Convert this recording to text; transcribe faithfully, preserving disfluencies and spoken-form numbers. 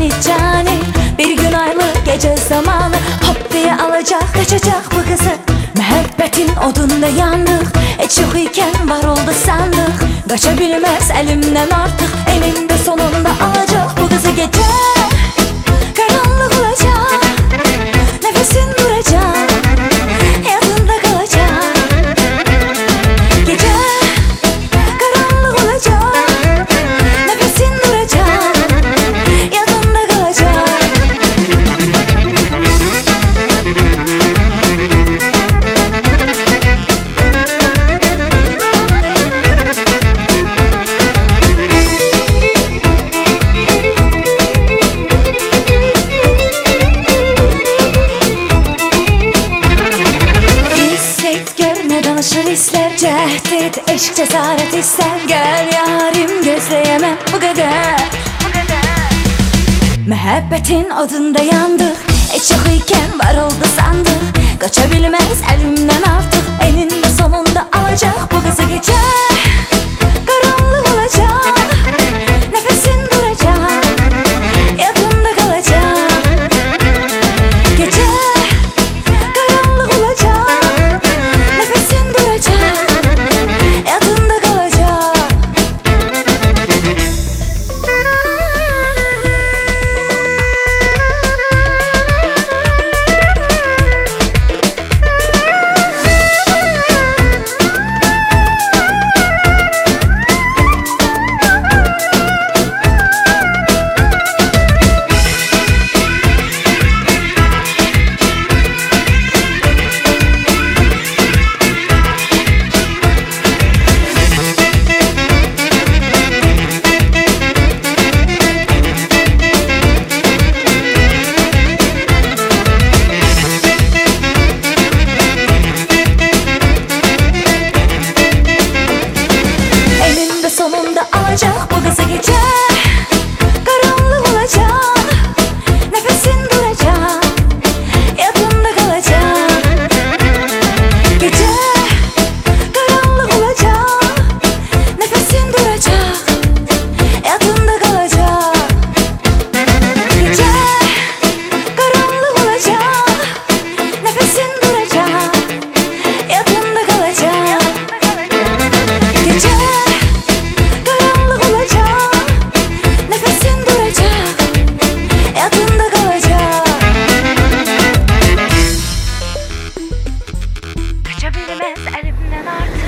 cani cani. Bir gün aylık gece zamanı hop diye alacak kaçacak bu kızı. Muhabbetin odunda yandık, hiç yok iken var oldu sandık. Kaçabilmez elimden artık, elinde sonunda alacak bu kızı. Gece karanlık olacak, nefesin duracak, yanında kalacak. Gece karanlık olacak, nefesin duracak, yanında kalacak. Danışır ister, cehd et, eşk cesaret ister. Gel yarim gözleyemem bu kadar, bu kadar. Muhabbetin odunda yandık, hiç yok iken var oldu sandık. Kaçabilmez elimden artık, elinde sonunda alacak bu kızı. Gece karanlık olacak, nefesin duracak, yakında kalacak. Gece karanlık olacak, nefesin duracak, yakında kalacak. Sonunda alacak bu kızı. Gece karanlık olacak, nefesin duracak, yakında kalacak. Gece karanlık olacak, nefesin duracak, yakında kalacak. Gece karanlık olacak, nefesin duracak, yakında kalacak. Gece karanlık olacak, nefesin duracak, yakında kalacak. Kaçabilmez elimden artık.